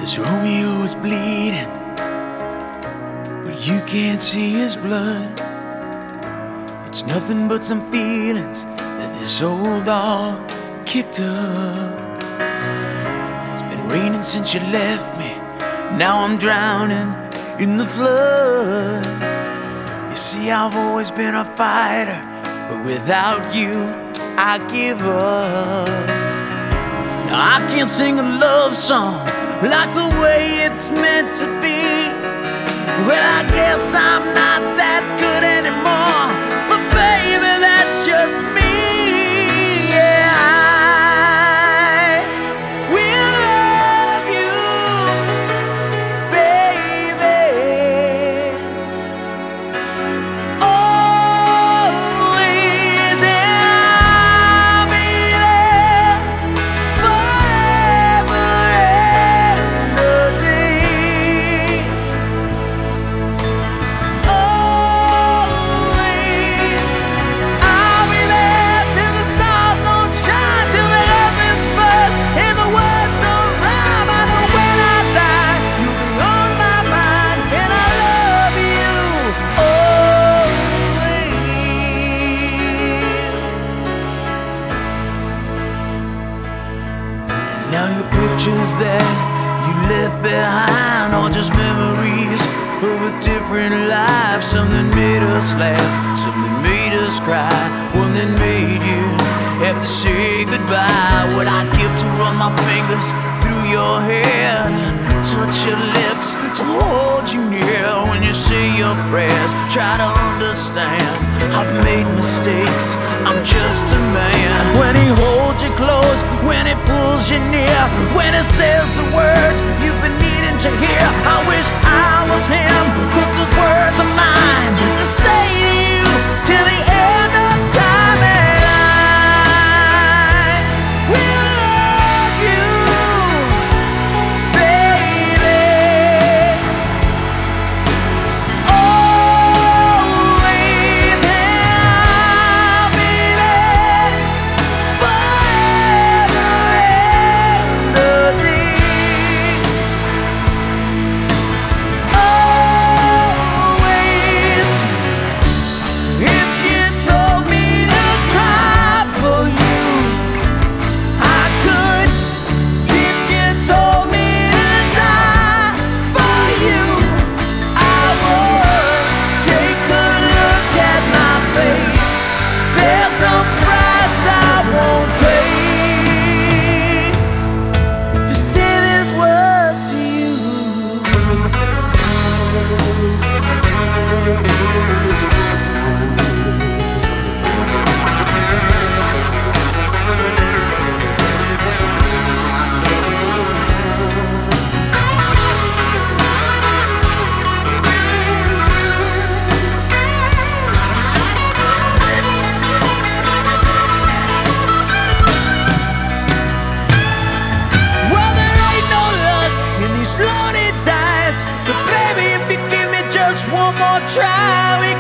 As Romeo is bleeding, but you can't see his blood. It's nothing but some feelings that this old dog kicked up. It's been raining since you left me. Now I'm drowning in the flood. You see, I've always been a fighter, but without you, I give up. Now I can't sing a love song like the way it's meant to be. Well, I guess I'm not that good anymore, but baby, that's just me. Yeah, I will love you, baby, always, and I'll be there forever and a day. Always, I'll be there till the stars don't shine, till the heavens burst and the words don't rhyme. I know when I die, you'll be on my mind, and I love you always. Now your pictures that you left behind are just memories of a different life. Something made us laugh, something made us cry, one that made you have to say goodbye. What I'd give to run my fingers through your hair, touch your lips, to hold you near when you say your prayers. Try to understand, I've made mistakes, I'm just a man. When he holds you close, when he pulls you near, when he says the words you've been needing to hear, I wish I was him, 'cause those words are mine to say to you till the end of time. And I will love you, baby, always, and I'll be there forever and a day. Always, if you told me to cry for you, I could. If you told me to die for you, I would. Take a look at my face, there's no price I won't pay to say these words to you. Well, there ain't no luck in these lonely dice, but baby, if you give me just one more try, we